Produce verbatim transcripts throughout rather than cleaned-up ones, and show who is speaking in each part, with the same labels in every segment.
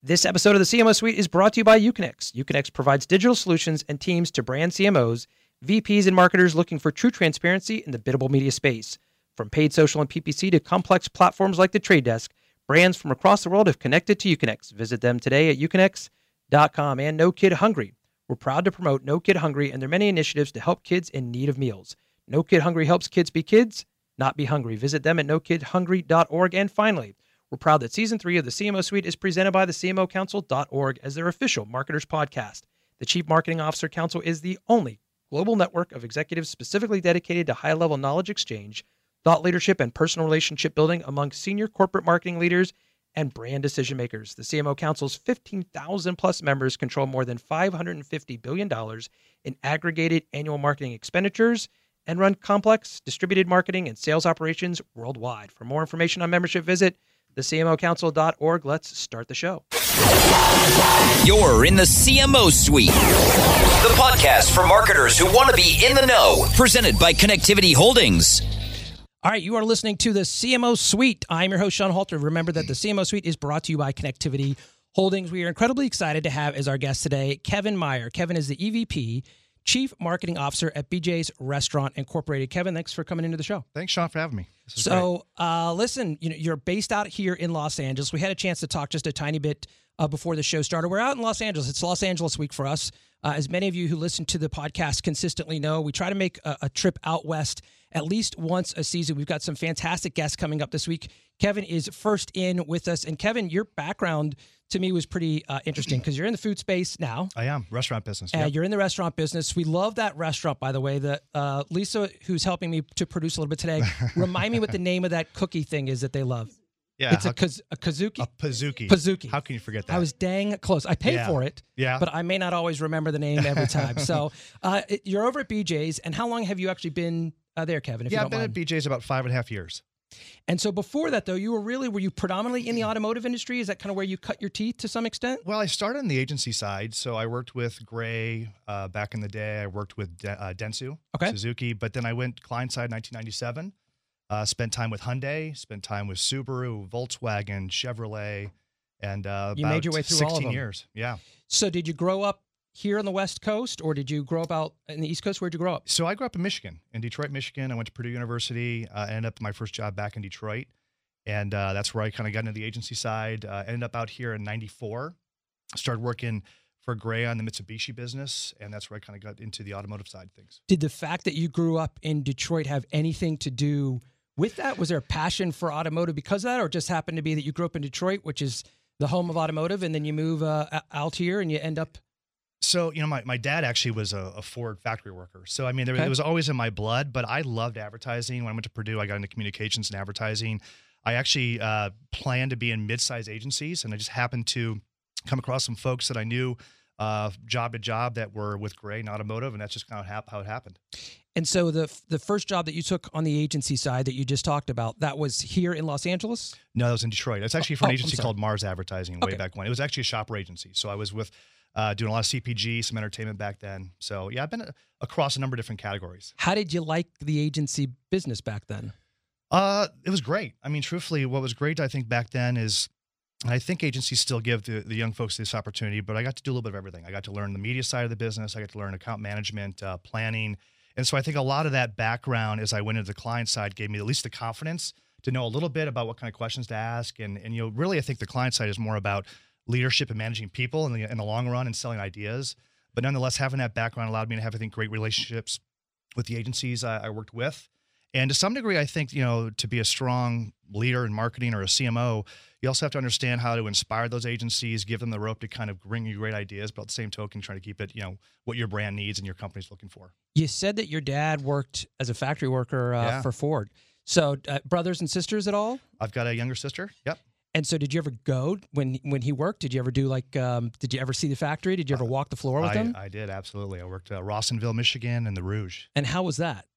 Speaker 1: This episode of the C M O Suite is brought to you by Uconnect. Uconnect provides digital solutions and teams to brand C M Os, V Ps, and marketers looking for true transparency in the biddable media space. From paid social and P P C to complex platforms like The Trade Desk, brands from across the world have connected to Uconnect. Visit them today at uconnect dot com. And No Kid Hungry. We're proud to promote No Kid Hungry and their many initiatives to help kids in need of meals. No Kid Hungry helps kids be kids, not be hungry. Visit them at no kid hungry dot org. And finally, we're proud that Season three of the C M O Suite is presented by the C M O Council dot org as their official marketers podcast. The Chief Marketing Officer Council is the only global network of executives specifically dedicated to high-level knowledge exchange, thought leadership, and personal relationship building among senior corporate marketing leaders and brand decision makers. The C M O Council's fifteen thousand plus members control more than five hundred fifty billion dollars in aggregated annual marketing expenditures and run complex distributed marketing and sales operations worldwide. For more information on membership, visit the C M O Council dot org. Let's start the show.
Speaker 2: You're in the C M O Suite, the podcast for marketers who want to be in the know, presented by Connectivity Holdings.
Speaker 1: All right, you are listening to the C M O Suite. I'm your host, Sean Halter. Remember that the C M O Suite is brought to you by Connectivity Holdings. We are incredibly excited to have as our guest today, Kevin Meyer. Kevin is the E V P, Chief Marketing Officer at B J's Restaurant Incorporated. Kevin, thanks for coming into the show.
Speaker 3: Thanks, Sean, for having me.
Speaker 1: So, uh, listen, you know, you're based out here in Los Angeles. We had a chance to talk just a tiny bit uh, before the show started. We're out in Los Angeles. It's Los Angeles week for us. Uh, as many of you who listen to the podcast consistently know, we try to make a, a trip out west at least once a season. We've got some fantastic guests coming up this week. Kevin is first in with us. And Kevin, your background to me was pretty uh, interesting because you're in the food space now.
Speaker 3: I am. Restaurant business.
Speaker 1: Uh,
Speaker 3: Yep.
Speaker 1: You're in the restaurant business. We love that restaurant, by the way. The uh, Lisa, who's helping me to produce a little bit today, remind me what the name of that cookie thing is that they love.
Speaker 3: Yeah.
Speaker 1: It's a, kaz- a kazuki?
Speaker 3: A Pazuki.
Speaker 1: Pazuki.
Speaker 3: How can you forget that?
Speaker 1: I was dang close. I paid
Speaker 3: Yeah.
Speaker 1: for it,
Speaker 3: Yeah.
Speaker 1: but I may not always remember the name every time. So uh, it- you're over at B J's, and how long have you actually been uh, there, Kevin, if
Speaker 3: yeah,
Speaker 1: you
Speaker 3: I've
Speaker 1: don't
Speaker 3: been
Speaker 1: mind?
Speaker 3: at B J's about five and a half years.
Speaker 1: And so before that, though, you were really, were you predominantly in the automotive industry? Is that kind of where you cut your teeth to some extent?
Speaker 3: Well, I started on the agency side. So I worked with Gray uh, back in the day. I worked with De- uh, Dentsu,
Speaker 1: Okay.
Speaker 3: Suzuki. But then I went client side in nineteen ninety-seven. Uh, spent time with Hyundai, spent time with Subaru, Volkswagen, Chevrolet, and uh,
Speaker 1: You
Speaker 3: about
Speaker 1: made your way through all of
Speaker 3: sixteen
Speaker 1: them.
Speaker 3: years. Yeah.
Speaker 1: So did you grow up here on the West Coast, or did you grow up out in the East Coast? Where'd you grow up?
Speaker 3: So I grew up in Michigan, in Detroit, Michigan. I went to Purdue University. Uh, ended up my first job back in Detroit, and uh, that's where I kind of got into the agency side. Uh, ended up out here in ninety-four. Started working for Gray on the Mitsubishi business, and that's where I kind of got into the automotive side of things.
Speaker 1: Did the fact that you grew up in Detroit have anything to do with that? Was there a passion for automotive because of that, or just happened to be that you grew up in Detroit, which is the home of automotive, and then you move uh, out here and you end up?
Speaker 3: So, you know, my, my dad actually was a, a Ford factory worker. So, I mean, there,
Speaker 1: Okay.
Speaker 3: it was always in my blood, but I loved advertising. When I went to Purdue, I got into communications and advertising. I actually uh, planned to be in mid-size agencies, and I just happened to come across some folks that I knew uh, job to job that were with Gray and automotive, and that's just kind of hap- how it happened.
Speaker 1: And so the the first job that you took on the agency side that you just talked about, that was here in Los Angeles?
Speaker 3: No, that was in Detroit. It's actually for
Speaker 1: Oh,
Speaker 3: an
Speaker 1: I'm
Speaker 3: agency
Speaker 1: sorry.
Speaker 3: called Mars Advertising way
Speaker 1: Okay.
Speaker 3: back when. It was actually a shopper agency. So I was with uh, doing a lot of C P G, some entertainment back then. So yeah, I've been uh, across a number of different categories.
Speaker 1: How did you like the agency business back then?
Speaker 3: Uh, it was great. I mean, truthfully, what was great, I think, back then is, and I think agencies still give the, the young folks this opportunity, but I got to do a little bit of everything. I got to learn the media side of the business. I got to learn account management, uh, planning. And so I think a lot of that background as I went into the client side gave me at least the confidence to know a little bit about what kind of questions to ask. And, and you know, really, I think the client side is more about leadership and managing people in the, in the long run and selling ideas. But nonetheless, having that background allowed me to have, I think, great relationships with the agencies I, I worked with. And to some degree, I think, you know, to be a strong leader in marketing or a C M O, you also have to understand how to inspire those agencies, give them the rope to kind of bring you great ideas, but at the same token, trying to keep it, you know, what your brand needs and your company's looking for.
Speaker 1: You said that your dad worked as a factory worker uh,
Speaker 3: Yeah.
Speaker 1: for Ford. So uh, brothers and sisters at all?
Speaker 3: I've got a younger sister. Yep.
Speaker 1: And so did you ever go when when he worked? Did you ever do like, um, did you ever see the factory? Did you ever walk the floor with
Speaker 3: I,
Speaker 1: him?
Speaker 3: I did, absolutely. I worked at Rawsonville, Michigan, and the Rouge.
Speaker 1: And how was that?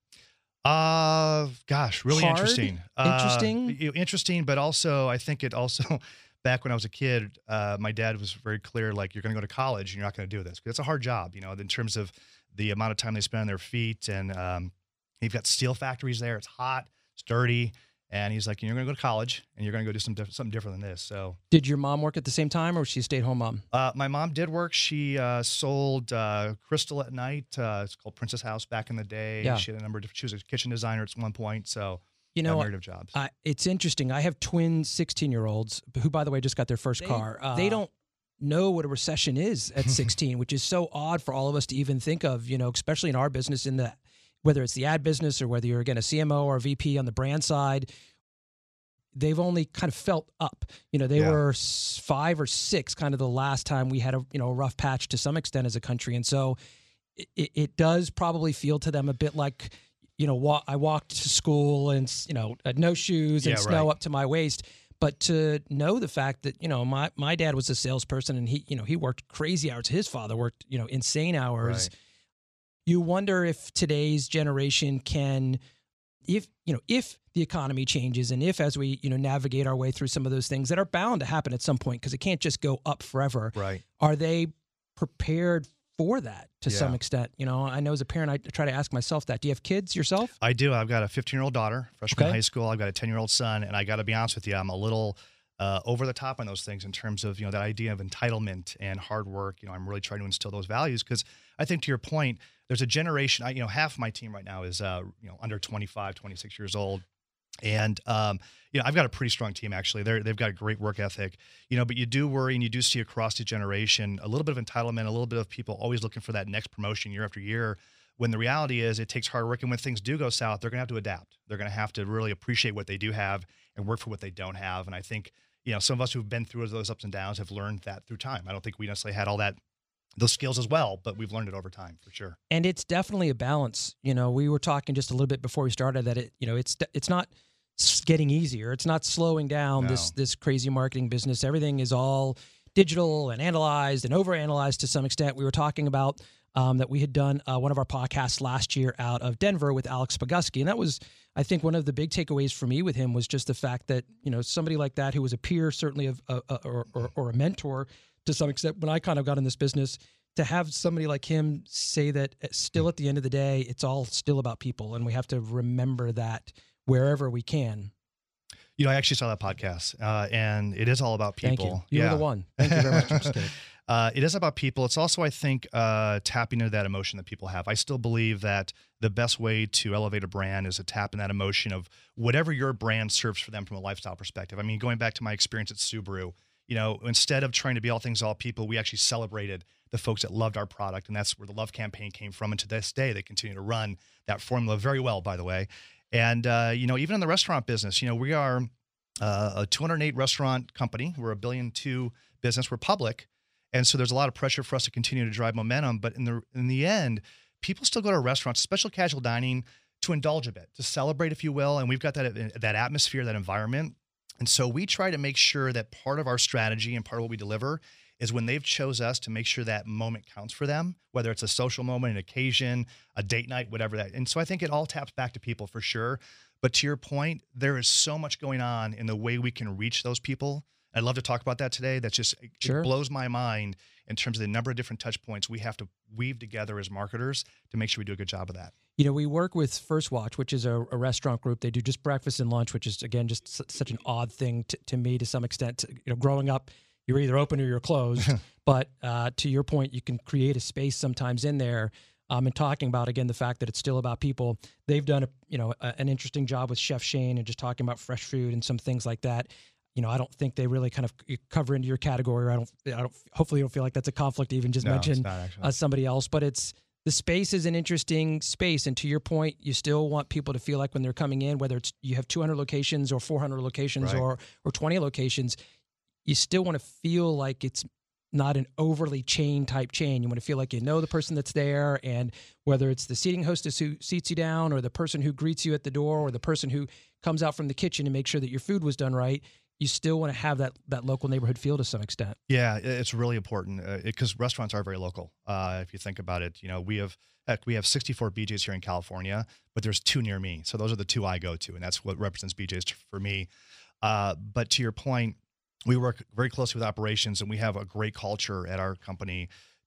Speaker 3: Uh, gosh, really
Speaker 1: Hard?
Speaker 3: interesting. Uh,
Speaker 1: Interesting?
Speaker 3: you know, interesting, but also I think it also, back when I was a kid, uh, my dad was very clear, like, you're going to go to college and you're not going to do this. 'Cause it's a hard job, you know, in terms of the amount of time they spend on their feet. And um, you've got steel factories there. It's hot, it's dirty. And he's like, you're going to go to college and you're going to go do some diff- something different than this. So
Speaker 1: Did your mom work at the same time, or was she a stay-at-home mom?
Speaker 3: uh, my mom did work. She uh, sold uh, Crystal at night. Uh, it's called Princess House back in the day.
Speaker 1: Yeah.
Speaker 3: She had a number of, she was a kitchen designer at one point. So
Speaker 1: You know,
Speaker 3: myriad of jobs.
Speaker 1: I, it's interesting. I have twin sixteen-year-olds who, by the way, just got their first
Speaker 4: They-
Speaker 1: car.
Speaker 4: uh,
Speaker 1: they don't know what a recession is at sixteen, which is so odd for all of us to even think of, you know, especially in our business, in the whether it's the ad business or whether you're, again, a C M O or a V P on the brand side. They've only kind of felt up. You know, they
Speaker 3: Yeah.
Speaker 1: were s- five or six kind of the last time we had a, you know, a rough patch to some extent as a country. And so it, it does probably feel to them a bit like, you know, wa- I walked to school and, you know, had no shoes and
Speaker 3: Yeah,
Speaker 1: snow
Speaker 3: right.
Speaker 1: up to my waist. But to know the fact that, you know, my, my dad was a salesperson and he, you know, he worked crazy hours. His father worked, you know, insane hours.
Speaker 3: Right.
Speaker 1: You wonder if today's generation can, if, you know, if the economy changes and if as we, you know, navigate our way through some of those things that are bound to happen at some point, because it can't just go up forever.
Speaker 3: Right.
Speaker 1: Are they prepared for that to some
Speaker 3: Yeah.
Speaker 1: extent? You know, I know as a parent, I try to ask myself that. Do you have kids yourself?
Speaker 3: I do. I've got a fifteen-year-old daughter, freshman in
Speaker 1: Okay.
Speaker 3: high school. I've got a ten-year-old son, and I got to be honest with you, I'm a little uh, over the top on those things in terms of, you know, that idea of entitlement and hard work. You know, I'm really trying to instill those values because I think, to your point, there's a generation. I, you know, half my team right now is, uh, you know, under twenty-five, twenty-six years old. And, um, you know, I've got a pretty strong team, actually. They're, they've got a great work ethic, you know, but you do worry and you do see across the generation a little bit of entitlement, a little bit of people always looking for that next promotion year after year, when the reality is it takes hard work. And when things do go south, they're going to have to adapt. They're going to have to really appreciate what they do have and work for what they don't have. And I think, you know, some of us who've been through those ups and downs have learned that through time. I don't think we necessarily had all that, those skills as well, but we've learned it over time for sure.
Speaker 1: And it's definitely a balance. You know, we were talking just a little bit before we started that it, you know, it's it's not s- getting easier. It's not slowing down this
Speaker 3: No.
Speaker 1: this crazy marketing business. Everything is all digital and analyzed and overanalyzed to some extent. We were talking about um, that we had done uh, one of our podcasts last year out of Denver with Alex Pogusky, and that was, I think, one of the big takeaways for me with him was just the fact that, you know, somebody like that who was a peer, certainly of uh, uh, or, or or a mentor to some extent when I kind of got in this business, to have somebody like him say that still at the end of the day, it's all still about people. And we have to remember that wherever we can.
Speaker 3: You know, I actually saw that podcast, uh, and it is all about people.
Speaker 1: Thank you. You
Speaker 3: yeah.
Speaker 1: were the one. Thank you very much. I'm just kidding.
Speaker 3: Uh, it is about people. It's also, I think, uh, tapping into that emotion that people have. I still believe that the best way to elevate a brand is to tap in that emotion of whatever your brand serves for them from a lifestyle perspective. I mean, going back to my experience at Subaru, you know, instead of trying to be all things to all people, we actually celebrated the folks that loved our product, and that's where the love campaign came from. And to this day, they continue to run that formula very well, by the way. And, uh, you know, even in the restaurant business, you know, we are uh, a two hundred eight restaurant company. We're a billion two business. We're public. And so there's a lot of pressure for us to continue to drive momentum. But in the in the end, people still go to restaurants, special casual dining, to indulge a bit, to celebrate, if you will. And we've got that that atmosphere, that environment. And so we try to make sure that part of our strategy and part of what we deliver is when they've chose us to make sure that moment counts for them, whether it's a social moment, an occasion, a date night, whatever that. And so I think it all taps back to people for sure. But to your point, there is so much going on in the way we can reach those people. I'd love to talk about that today. That's just, it
Speaker 1: Sure.
Speaker 3: blows my mind in terms of the number of different touch points we have to weave together as marketers to make sure we do a good job of that.
Speaker 1: You know, we work with First Watch, which is a, a restaurant group. They do just breakfast and lunch, which is, again, just su- such an odd thing to, to me to some extent. You know, growing up, you're either open or you're closed. But uh, to your point, you can create a space sometimes in there. Um, and talking about, again, the fact that it's still about people. They've done, a, you know, a, an interesting job with Chef Shane and just talking about fresh food and some things like that. You know, I don't think they really kind of cover into your category. Or I don't, I don't, hopefully you don't feel like that's a conflict to even just
Speaker 3: No, it's
Speaker 1: mention
Speaker 3: not actually.
Speaker 1: uh, somebody else, but it's, the space is an interesting space. And to your point, you still want people to feel like when they're coming in, whether it's you have two hundred locations or four hundred locations
Speaker 3: Right.
Speaker 1: or, or twenty locations, you still want to feel like it's not an overly chain type chain. You want to feel like you know the person that's there, and whether it's the seating hostess who seats you down or the person who greets you at the door or the person who comes out from the kitchen to make sure that your food was done right, you still want to have that that local neighborhood feel to some extent.
Speaker 3: Yeah, it- it's really important because restaurants are very local. Uh, if you think about it, you know, we have heck, we have sixty-four B Js here in California, but there's two near me. So those are the two I go to, and that's what represents B Js for me. Uh, but to your point, we work very closely with operations, and we have a great culture at our company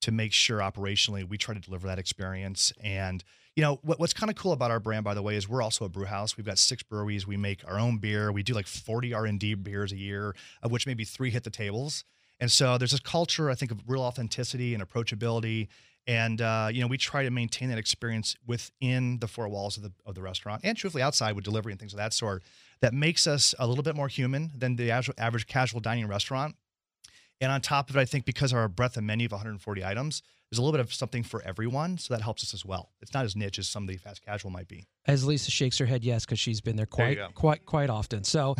Speaker 3: to make sure operationally we try to deliver that experience. And you know what, what's kind of cool about our brand, by the way, is we're also a brew house. We've got six breweries. We make our own beer. We do like forty R and D beers a year, of which maybe three hit the tables. And so there's this culture, I think, of real authenticity and approachability. And uh, you know, we try to maintain that experience within the four walls of the of the restaurant, and truthfully outside with delivery and things of that sort. That makes us a little bit more human than the average, average casual dining restaurant. And on top of it, I think because of our breadth of menu of one hundred forty items, there's a little bit of something for everyone, so that helps us as well. It's not as niche as some of the fast casual might be.
Speaker 1: As Lisa shakes her head, yes, because she's been there quite,
Speaker 3: there
Speaker 1: quite, quite often. So,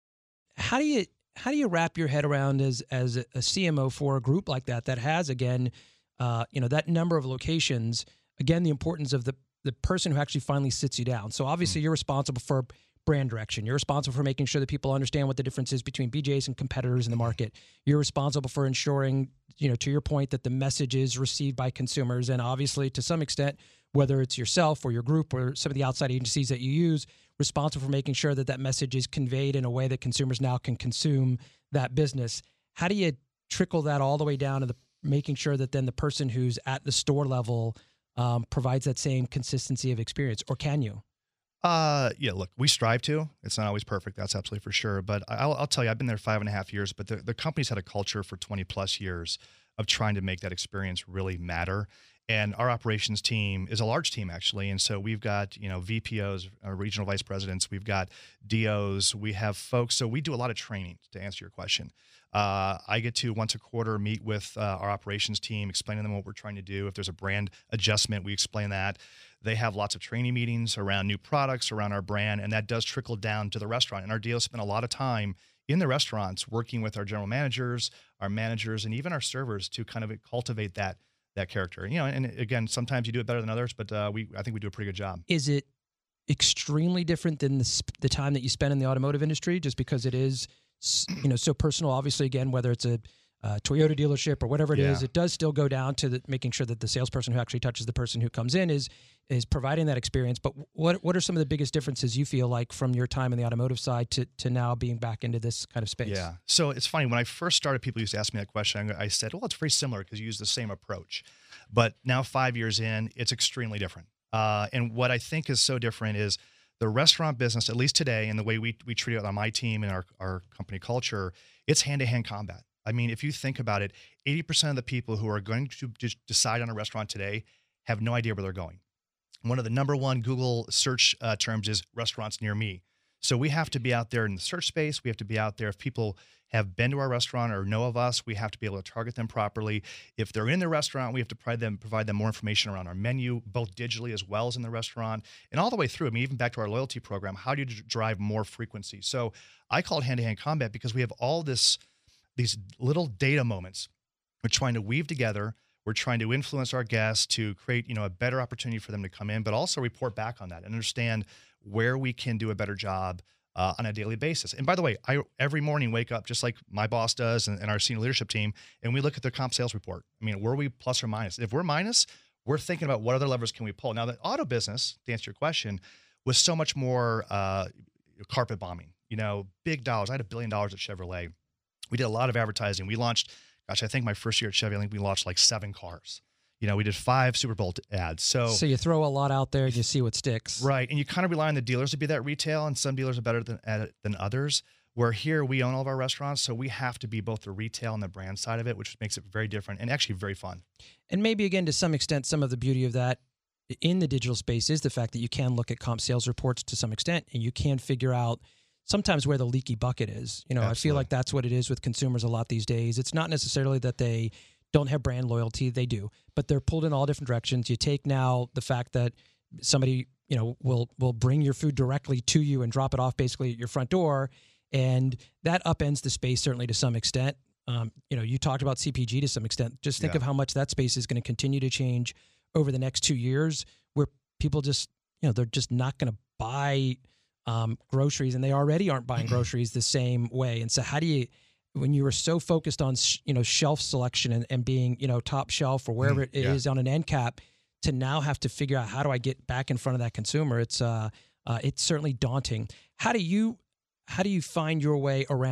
Speaker 1: how do you how do you wrap your head around as as a, a C M O for a group like that that has again, uh, you know, that number of locations? Again, the importance of the the person who actually finally sits you down. So obviously, mm-hmm. you're responsible for brand direction. You're responsible for making sure that people understand what the difference is between B J's and competitors in the market. You're responsible for ensuring, you know, to your point, that the message is received by consumers. And obviously, to some extent, whether it's yourself or your group or some of the outside agencies that you use, responsible for making sure that that message is conveyed in a way that consumers now can consume that business. How do you trickle that all the way down to the making sure that then the person who's at the store level um, provides that same consistency of experience, or can you?
Speaker 3: Uh, yeah, look, we strive to. It's not always perfect. That's absolutely for sure. But I'll, I'll tell you, I've been there five and a half years, but the, the company's had a culture for twenty plus years of trying to make that experience really matter. And our operations team is a large team, actually. And so we've got, you know, V P Os, uh, regional vice presidents. We've got D Os. We have folks. So we do a lot of training, to answer your question. Uh, I get to once a quarter meet with uh, our operations team, explaining to them what we're trying to do. If there's a brand adjustment, we explain that. They have lots of training meetings around new products, around our brand, and that does trickle down to the restaurant. And our D Os spend a lot of time in the restaurants working with our general managers, our managers, and even our servers to kind of cultivate that that character. You know, and again, sometimes you do it better than others, but uh, we I think we do a pretty good job.
Speaker 1: Is it extremely different than the, sp- the time that you spend in the automotive industry, just because it is, you know, so personal? Obviously, again, whether it's a uh, Toyota dealership or whatever it
Speaker 3: yeah.
Speaker 1: is, it does still go down to the, making sure that the salesperson who actually touches the person who comes in is is providing that experience. But what what are some of the biggest differences you feel like from your time in the automotive side to to now being back into this kind of space?
Speaker 3: Yeah. So it's funny, when I first started, people used to ask me that question. I said, well, it's very similar because you use the same approach. But now five years in, it's extremely different. Uh, and what I think is so different is the restaurant business, at least today, and the way we we treat it on my team and our, our company culture, it's hand-to-hand combat. I mean, if you think about it, eighty percent of the people who are going to just decide on a restaurant today have no idea where they're going. One of the number one Google search uh, terms is restaurants near me. So we have to be out there in the search space. We have to be out there. If people have been to our restaurant or know of us, we have to be able to target them properly. If they're in the restaurant, we have to provide them, provide them more information around our menu, both digitally as well as in the restaurant, and all the way through. I mean, even back to our loyalty program, how do you d- drive more frequency? So I call it hand-to-hand combat because we have all this, these little data moments we're trying to weave together. We're trying to influence our guests to create, you know, a better opportunity for them to come in, but also report back on that and understand where we can do a better job uh, on a daily basis. And by the way, I every morning wake up just like my boss does and, and our senior leadership team, and we look at their comp sales report. I mean, were we plus or minus? If we're minus, we're thinking about what other levers can we pull. Now, the auto business, to answer your question, was so much more uh, carpet bombing. You know, big dollars. I had a billion dollars at Chevrolet. We did a lot of advertising. We launched. Gosh, I think my first year at Chevy, I think we launched like seven cars. You know, we did five Super Bowl ads. So,
Speaker 1: so you throw a lot out there and you see what sticks.
Speaker 3: Right. And you kind of rely on the dealers to be that retail, and some dealers are better than, at it than others. Where here we own all of our restaurants, so we have to be both the retail and the brand side of it, which makes it very different and actually very fun.
Speaker 1: And maybe, again, to some extent, some of the beauty of that in the digital space is the fact that you can look at comp sales reports to some extent, and you can figure out sometimes where the leaky bucket is. You know, Absolutely. I feel like that's what it is with consumers a lot these days. It's not necessarily that they don't have brand loyalty. They do, but they're pulled in all different directions. You take now the fact that somebody, you know, will will bring your food directly to you and drop it off basically at your front door, and that upends the space certainly to some extent. Um, you know, you talked about C P G to some extent. Just think yeah. of how much that space is going to continue to change over the next two years where people just, you know, they're just not going to buy Um, groceries, and they already aren't buying groceries the same way. And so how do you, when you were so focused on, sh- you know, shelf selection and, and being, you know, top shelf or wherever it yeah. is on an end cap, to now have to figure out how do I get back in front of that consumer? It's, uh, uh, it's certainly daunting. How do you, how do you find your way around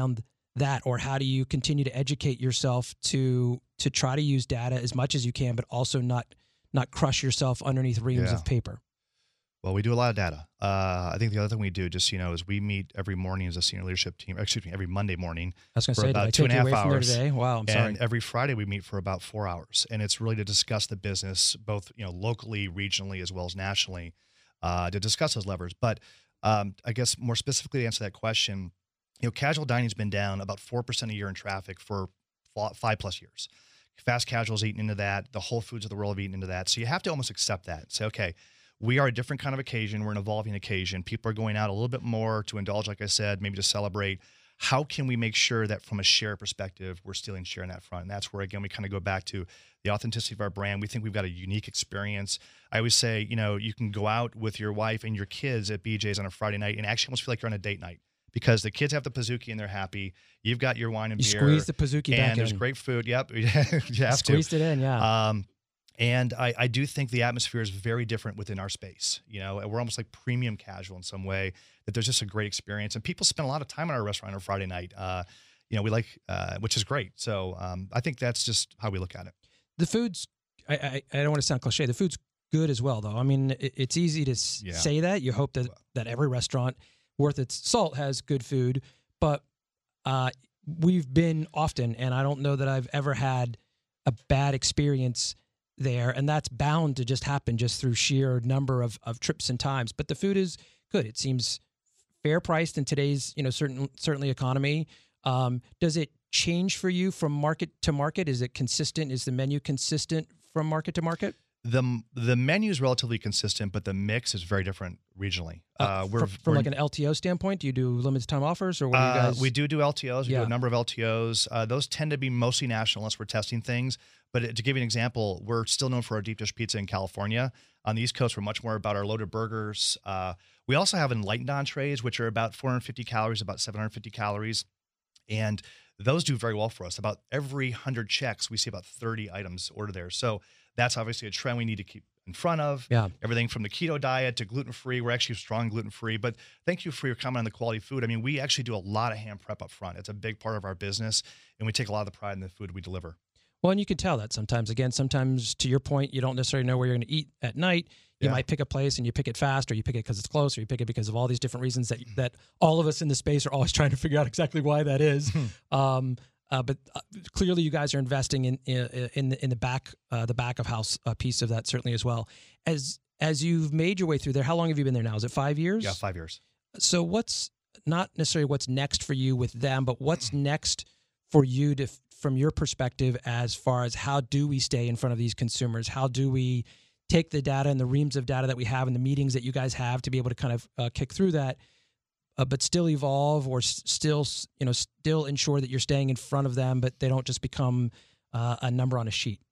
Speaker 1: that, or how do you continue to educate yourself to to try to use data as much as you can, but also not not crush yourself underneath reams
Speaker 3: Yeah.
Speaker 1: of paper?
Speaker 3: Well, we do a lot of data. Uh, I think the other thing we do, just, you know, is we meet every morning as a senior leadership team, excuse me, every Monday morning.
Speaker 1: I was going to
Speaker 3: for
Speaker 1: say, did
Speaker 3: about
Speaker 1: I
Speaker 3: two
Speaker 1: take
Speaker 3: and a
Speaker 1: you
Speaker 3: half
Speaker 1: away from there
Speaker 3: hours.
Speaker 1: today? Wow, I'm sorry.
Speaker 3: And every Friday we meet for about four hours. And it's really to discuss the business, both, you know, locally, regionally, as well as nationally, uh, to discuss those levers. But um, I guess more specifically to answer that question, you know, casual dining's been down about four percent a year in traffic for f- five plus years. Fast casual's eaten into that. The Whole Foods of the world have eaten into that. So you have to almost accept that and say, okay, we are a different kind of occasion. We're an evolving occasion. People are going out a little bit more to indulge, like I said, maybe to celebrate. How can we make sure that from a share perspective, we're stealing share in that front? And that's where, again, we kind of go back to the authenticity of our brand. We think we've got a unique experience. I always say, you know, you can go out with your wife and your kids at B J's on a Friday night and actually almost feel like you're on a date night because the kids have the Pizookie and they're happy. You've got your wine and
Speaker 1: You
Speaker 3: beer.
Speaker 1: squeeze the Pizookie back
Speaker 3: and there's
Speaker 1: in.
Speaker 3: great food. Yep. you have to.
Speaker 1: Squeezed it in, yeah.
Speaker 3: Um, And I, I do think the atmosphere is very different within our space. You know, we're almost like premium casual in some way, that there's just a great experience. And people spend a lot of time in our restaurant on Friday night. Uh, you know, we like, uh, which is great. So um, I think that's just how we look at it.
Speaker 1: The food's, I, I, I don't want to sound cliche, the food's good as well, though. I mean, it, it's easy to s-
Speaker 3: Yeah.
Speaker 1: say that. You hope that, that every restaurant worth its salt has good food. But uh, we've been often, and I don't know that I've ever had a bad experience there, and that's bound to just happen just through sheer number of, of trips and times. But the food is good. It seems fair priced in today's, you know, certain certainly economy. Um, does it change for you from market to market? Is it consistent? Is the menu consistent from market to market?
Speaker 3: The the menu is relatively consistent, but the mix is very different regionally.
Speaker 1: Uh,
Speaker 3: Uh, we're,
Speaker 1: from from
Speaker 3: we're
Speaker 1: like an L T O standpoint, do you do limited time offers, or what do you
Speaker 3: Uh,
Speaker 1: guys?
Speaker 3: we do do L T Os. We
Speaker 1: Yeah.
Speaker 3: do a number of L T Os. Uh, those tend to be mostly national unless we're testing things. But to give you an example, we're still known for our deep dish pizza in California. On the East Coast, we're much more about our loaded burgers. Uh, we also have enlightened entrees, which are about four hundred fifty calories, about seven hundred fifty calories. And those do very well for us. About every one hundred checks, we see about thirty items ordered there. So that's obviously a trend we need to keep in front of.
Speaker 1: Yeah.
Speaker 3: Everything from the keto diet to gluten-free. We're actually strong gluten-free. But thank you for your comment on the quality food. I mean, we actually do a lot of ham prep up front. It's a big part of our business, and we take a lot of the pride in the food we deliver.
Speaker 1: Well, and you can tell that sometimes. Again, sometimes to your point, you don't necessarily know where you're going to eat at night. You
Speaker 3: Yeah.
Speaker 1: might pick a place and you pick it fast, or you pick it because it's close, or you pick it because of all these different reasons that that all of us in the space are always trying to figure out exactly why that is. um, uh, but uh, clearly, you guys are investing in in, in the in the back uh, the back of house uh, piece of that certainly as well. As as you've made your way through there, how long have you been there now? Is it five years?
Speaker 3: Yeah, five years.
Speaker 1: So what's not necessarily what's next for you with them, but what's next for you to, from your perspective, as far as how do we stay in front of these consumers? How do we take the data and the reams of data that we have and the meetings that you guys have to be able to kind of uh, kick through that, uh, but still evolve, or s- still, s- you know, still ensure that you're staying in front of them, but they don't just become uh, a number on a sheet?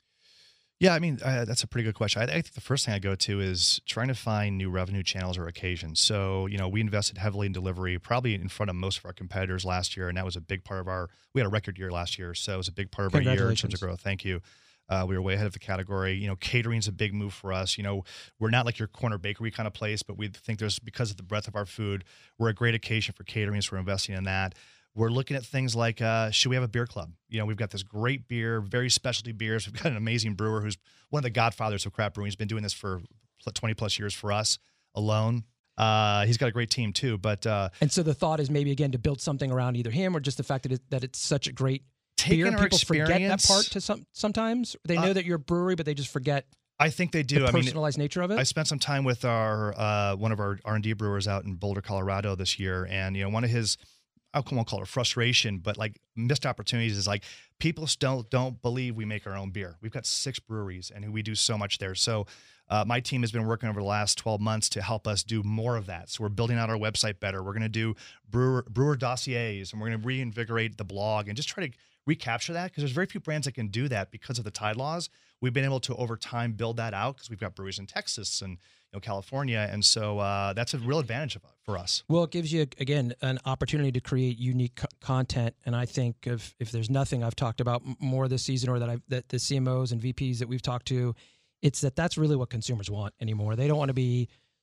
Speaker 3: Yeah, I mean, uh, that's a pretty good question. I, I think the first thing I go to is trying to find new revenue channels or occasions. So, you know, we invested heavily in delivery, probably in front of most of our competitors last year, and that was a big part of our, we had a record year last year, so it was a big part of our year in terms of
Speaker 1: Congratulations.
Speaker 3: growth. Thank you. Uh, we were way ahead of the category. You know, catering's a big move for us. You know, we're not like your corner bakery kind of place, but we think there's, because of the breadth of our food, we're a great occasion for catering, so we're investing in that. We're looking at things like, uh, should we have a beer club? You know, we've got this great beer, very specialty beers. We've got an amazing brewer who's one of the godfathers of craft brewing. He's been doing this for twenty plus years for us alone. Uh, he's got a great team too, but uh,
Speaker 1: And so the thought is maybe, again, to build something around either him or just the fact that, it, that it's such a great
Speaker 3: taking
Speaker 1: beer.
Speaker 3: our
Speaker 1: People forget that
Speaker 3: experience-
Speaker 1: part to some sometimes. They know
Speaker 3: Uh,
Speaker 1: that you're a brewery, but they just forget
Speaker 3: I think they do.
Speaker 1: the
Speaker 3: I mean,
Speaker 1: personalized nature of it.
Speaker 3: I spent some time with our uh, one of our R and D brewers out in Boulder, Colorado this year, and you know, one of his, I won't call it frustration, but like missed opportunities is like people still don't believe we make our own beer. We've got six breweries and we do so much there. So uh, my team has been working over the last twelve months to help us do more of that. So we're building out our website better. We're going to do brewer brewer dossiers, and we're going to reinvigorate the blog and just try to recapture that, because there's very few brands that can do that because of the Tide laws. We've been able to over time build that out because we've got breweries in Texas and, you know, California, and so uh, that's a real advantage of, for us.
Speaker 1: Well, it gives you, again, an opportunity to create unique co- content. And I think if, if there's nothing I've talked about m- more this season, or that I've, that the C M Os and V Ps that we've talked to, it's that that's really what consumers want anymore. They don't want to be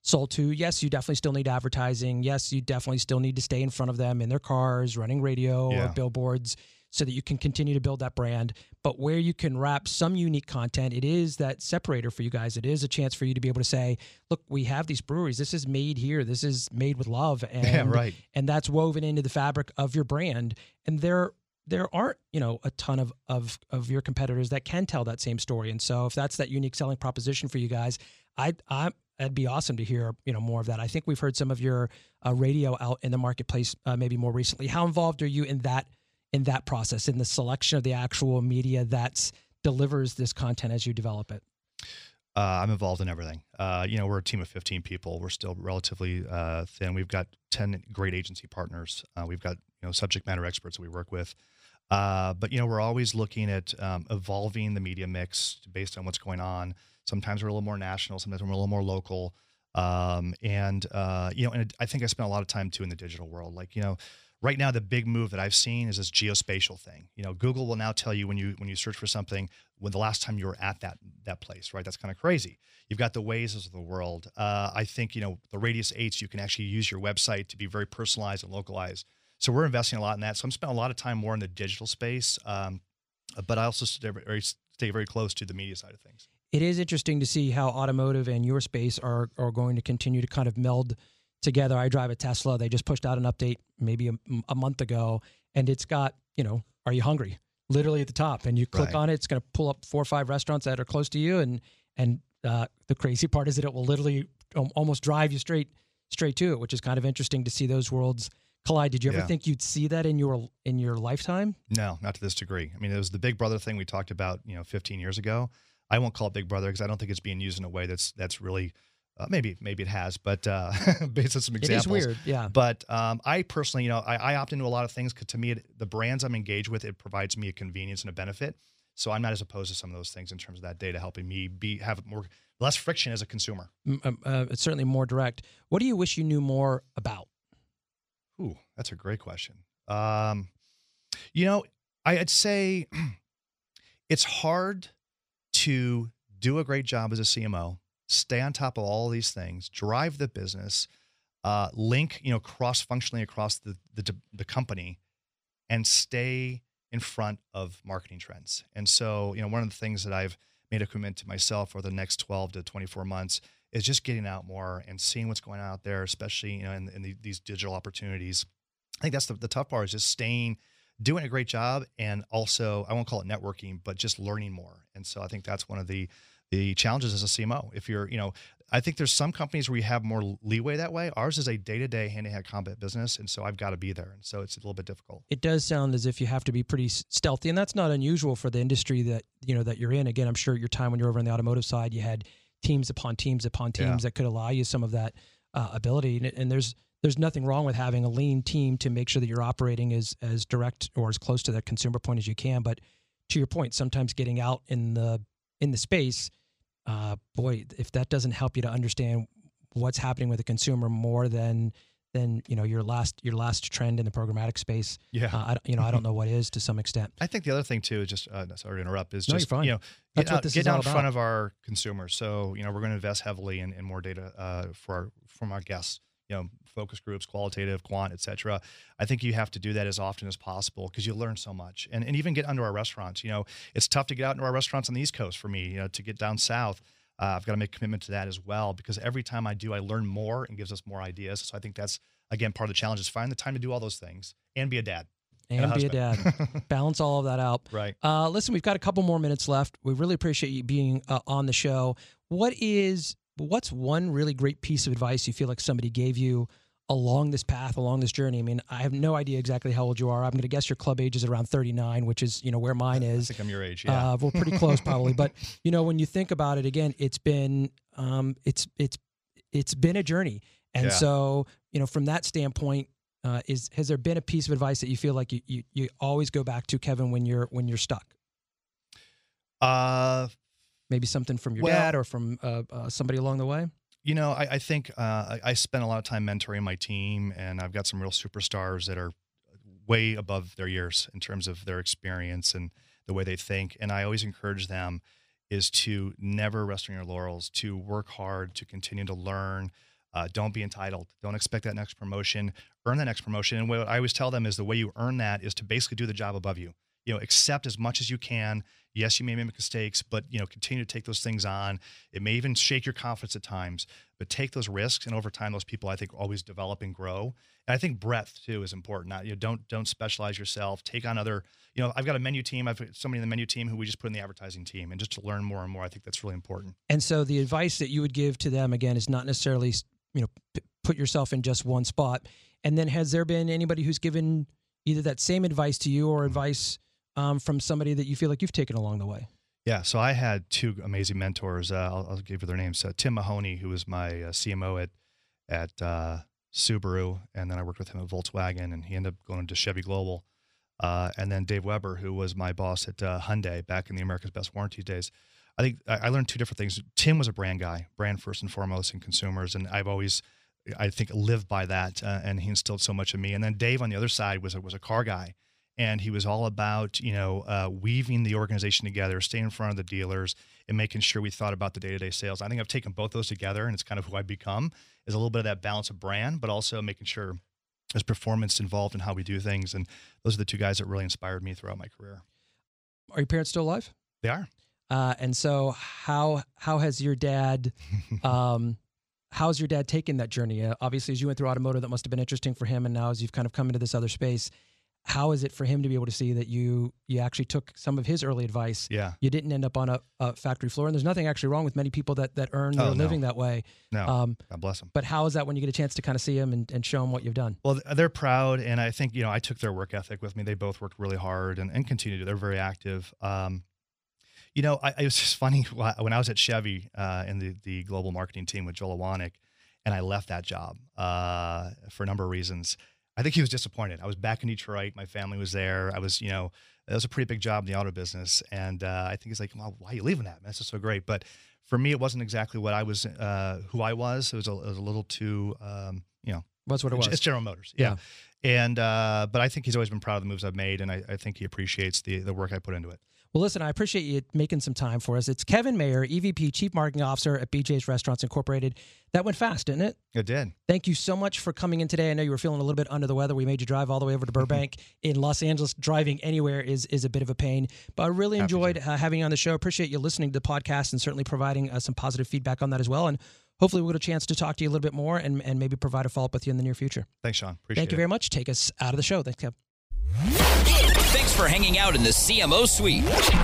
Speaker 1: sold to. Yes, you definitely still need advertising. Yes, you definitely still need to stay in front of them in their cars, running radio
Speaker 3: Yeah.
Speaker 1: or billboards so that you can continue to build that brand. But where you can wrap some unique content, it is that separator for you guys. It is a chance for you to be able to say, look, we have these breweries. This is made here. This is made with love. And,
Speaker 3: Yeah, right.
Speaker 1: and that's woven into the fabric of your brand. And there there aren't, you know, a ton of, of, of your competitors that can tell that same story. And so if that's that unique selling proposition for you guys, I, I, it'd be awesome to hear, you know, more of that. I think we've heard some of your uh, radio out in the marketplace, uh, maybe more recently. How involved are you in that, in that process, in the selection of the actual media that delivers this content as you develop it?
Speaker 3: Uh, I'm involved in everything. Uh, you know, we're a team of fifteen people. We're still relatively uh, thin. We've got ten great agency partners. Uh, we've got, you know, subject matter experts that we work with. Uh, but, you know, we're always looking at um, evolving the media mix based on what's going on. Sometimes we're a little more national. Sometimes we're a little more local. Um, and, uh, you know, and I think I spent a lot of time, too, in the digital world. Like, you know, right now, the big move that I've seen is this geospatial thing. You know, Google will now tell you when you when you search for something, when the last time you were at that that place, right? That's kind of crazy. You've got the Wazes of the world. Uh, I think, you know, the Radius eights, you can actually use your website to be very personalized and localized. So we're investing a lot in that. So I'm spending a lot of time more in the digital space, um, but I also stay very, stay very close to the media side of things.
Speaker 1: It is interesting to see how automotive and your space are are going to continue to kind of meld together. I drive a Tesla. They just pushed out an update maybe a, a month ago, and it's got, you know, are you hungry? Literally at the top. And you click
Speaker 3: Right.
Speaker 1: on it, it's going to pull up four or five restaurants that are close to you. And and uh, the crazy part is that it will literally um, almost drive you straight straight to it, which is kind of interesting to see those worlds collide. Did you ever
Speaker 3: Yeah.
Speaker 1: think you'd see that in your in your lifetime?
Speaker 3: No, not to this degree. I mean, it was the Big Brother thing we talked about, you know, fifteen years ago. I won't call it Big Brother because I don't think it's being used in a way that's that's really uh, maybe maybe it has, but uh, based on some examples.
Speaker 1: It is weird, yeah.
Speaker 3: But um, I personally, you know, I, I opt into a lot of things because to me, it, the brands I'm engaged with, it provides me a convenience and a benefit. So I'm not as opposed to some of those things in terms of that data helping me be have more less friction as a consumer.
Speaker 1: Mm, um, uh, it's certainly more direct. What do you wish you knew more about?
Speaker 3: Ooh, that's a great question. Um, you know, I- I'd say it's hard to do a great job as a C M O, stay on top of all these things, drive the business, uh, link, you know, cross-functionally across the, the the company, and stay in front of marketing trends. And so, you know, one of the things that I've made a commitment to myself for the next twelve to twenty-four months is just getting out more and seeing what's going on out there, especially, you know, in, in the, these digital opportunities. I think that's the, the tough part is just staying, doing a great job. And also, I won't call it networking, but just learning more. And so I think that's one of the, the challenges as a C M O. If you're, you know, I think there's some companies where you have more leeway that way. Ours is a day-to-day hand-to-hand combat business. And so I've got to be there. And so it's a little bit difficult.
Speaker 1: It does sound as if you have to be pretty s- stealthy, and that's not unusual for the industry that, you know, that you're in. Again, I'm sure at your time when you're over on the automotive side, you had teams upon teams upon teams
Speaker 3: Yeah.
Speaker 1: that could allow you some of that uh, ability. And, and there's there's nothing wrong with having a lean team to make sure that you're operating as as direct or as close to that consumer point as you can. But to your point, sometimes getting out in the in the space, uh, boy, if that doesn't help you to understand what's happening with the consumer more than than you know your last your last trend in the programmatic space.
Speaker 3: Yeah.
Speaker 1: Uh, I, you know, I don't know what is to some extent.
Speaker 3: I think the other thing too is just uh, sorry to interrupt is
Speaker 1: No,
Speaker 3: just
Speaker 1: you're fine.
Speaker 3: you know
Speaker 1: That's
Speaker 3: get
Speaker 1: what
Speaker 3: out,
Speaker 1: this
Speaker 3: get
Speaker 1: is all
Speaker 3: out in front
Speaker 1: about.
Speaker 3: of our consumers. So you know we're going to invest heavily in, in more data uh, for our from our guests. You know, focus groups, qualitative, quant, et cetera. I think you have to do that as often as possible because you learn so much. And and even get under our restaurants. You know, it's tough to get out into our restaurants on the East Coast for me. You know, to get down south. Uh, I've got to make a commitment to that as well because every time I do, I learn more and gives us more ideas. So I think that's, again, part of the challenge is find the time to do all those things and be a dad.
Speaker 1: And
Speaker 3: a
Speaker 1: be a dad.
Speaker 3: husband.
Speaker 1: Balance all of that out.
Speaker 3: Right.
Speaker 1: Uh, listen, we've got a couple more minutes left. We really appreciate you being uh, on the show. What is what's one really great piece of advice you feel like somebody gave you along this path, along this journey? I mean, I have no idea exactly how old you are. I'm going to guess your club age is around thirty-nine, which is, you know, where mine
Speaker 3: I
Speaker 1: is.
Speaker 3: think I'm your age. Yeah.
Speaker 1: Uh, we're pretty close probably. But, you know, when you think about it, again, it's been um, it's it's it's been a journey. And
Speaker 3: Yeah.
Speaker 1: so, you know, from that standpoint, uh, is has there been a piece of advice that you feel like you, you, you always go back to, Kevin, when you're when you're stuck?
Speaker 3: uh,
Speaker 1: Maybe something from your
Speaker 3: Well-
Speaker 1: dad or from uh, uh, somebody along the way?
Speaker 3: You know, I, I think uh, I, I spend a lot of time mentoring my team, and I've got some real superstars that are way above their years in terms of their experience and the way they think. And I always encourage them is to never rest on your laurels, to work hard, to continue to learn. Uh, don't be entitled. Don't expect that next promotion. Earn that next promotion. And what I always tell them is the way you earn that is to basically do the job above you. You know, accept as much as you can. Yes, you may make mistakes, but, you know, continue to take those things on. It may even shake your confidence at times, but take those risks. And over time, those people, I think, always develop and grow. And I think breadth, too, is important. Not, you know, don't don't specialize yourself. Take on other, you know, I've got a menu team. I've got somebody in the menu team who we just put in the advertising team. And just to learn more and more, I think that's really important.
Speaker 1: And so the advice that you would give to them, again, is not necessarily, you know, p- put yourself in just one spot. And then has there been anybody who's given either that same advice to you or advice um, from somebody that you feel like you've taken along the way?
Speaker 3: Yeah, so I had two amazing mentors. Uh, I'll, I'll give you their names. Uh, Tim Mahoney, who was my uh, C M O at at uh, Subaru, and then I worked with him at Volkswagen, and he ended up going to Chevy Global. Uh, and then Dave Weber, who was my boss at uh, Hyundai back in the America's Best Warranty days. I think I, I learned two different things. Tim was a brand guy, brand first and foremost in consumers, and I've always, I think, lived by that, uh, and he instilled so much in me. And then Dave on the other side was a, was a car guy. And he was all about, you know, uh, weaving the organization together, staying in front of the dealers, and making sure we thought about the day-to-day sales. I think I've taken both those together, and it's kind of who I've become, is a little bit of that balance of brand, but also making sure there's performance involved in how we do things. And those are the two guys that really inspired me throughout my career.
Speaker 1: Are your parents still alive?
Speaker 3: They are.
Speaker 1: Uh, and so how how has your dad... um, how's your dad taken that journey? Uh, obviously, as you went through automotive, that must have been interesting for him, and now as you've kind of come into this other space, how is it for him to be able to see that you you actually took some of his early advice?
Speaker 3: Yeah.
Speaker 1: You didn't end up on a, a factory floor, and there's nothing actually wrong with many people that, that earn their
Speaker 3: Oh, no.
Speaker 1: living that way.
Speaker 3: No,
Speaker 1: Um,
Speaker 3: God bless them.
Speaker 1: but how is that when you get a chance to kind of see them and, and show them what you've done?
Speaker 3: Well, they're proud, and I think, you know, I took their work ethic with me. They both worked really hard and, and continue to. They're very active. Um, you know, I, it was just funny when I was at Chevy uh, in the, the global marketing team with Joel Iwanek, and I left that job uh, for a number of reasons. I think he was disappointed. I was back in Detroit. My family was there. I was, you know, it was a pretty big job in the auto business. And uh, I think he's like, well, why are you leaving that, man? This is so great. But for me, it wasn't exactly what I was, uh, who I was. It was a, it was a little too, um, you know.
Speaker 1: That's what it was.
Speaker 3: It's General Motors. Yeah. yeah. And, uh, but I think he's always been proud of the moves I've made. And I, I think he appreciates the, the work I put into it.
Speaker 1: Well, listen, I appreciate you making some time for us. It's Kevin Mayer, E V P, Chief Marketing Officer at B J's Restaurants Incorporated. That went fast, didn't it?
Speaker 3: It did.
Speaker 1: Thank you so much for coming in today. I know you were feeling a little bit under the weather. We made you drive all the way over to Burbank. In Los Angeles, driving anywhere is is a bit of a pain. But I really
Speaker 3: Happy
Speaker 1: enjoyed uh, having you on the show. Appreciate you listening to the podcast and certainly providing uh, some positive feedback on that as well. And hopefully we'll get a chance to talk to you a little bit more and, and maybe provide a follow-up with you in the near future.
Speaker 3: Thanks, Sean. Appreciate it.
Speaker 1: Thank you very much. Take us out of the show. Thanks, Kev.
Speaker 2: Thanks for hanging out in the C M O Suite.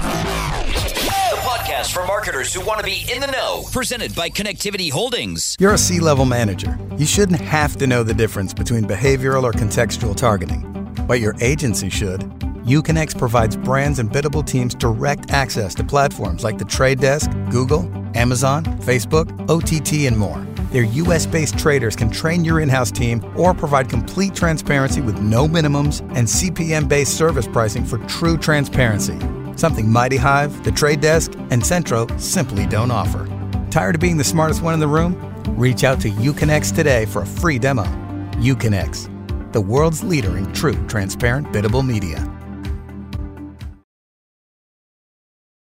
Speaker 2: The podcast for marketers who want to be in the know. Presented by Connectivity Holdings.
Speaker 4: You're a C-level manager. You shouldn't have to know the difference between behavioral or contextual targeting. But your agency should. Uconnect provides brands and biddable teams direct access to platforms like The Trade Desk, Google, Amazon, Facebook, O T T, and more. Their U S-based traders can train your in-house team or provide complete transparency with no minimums and C P M-based service pricing for true transparency. Something Mighty Hive, The Trade Desk, and Centro simply don't offer. Tired of being the smartest one in the room? Reach out to Uconnect today for a free demo. Uconnect, the world's leader in true transparent biddable media.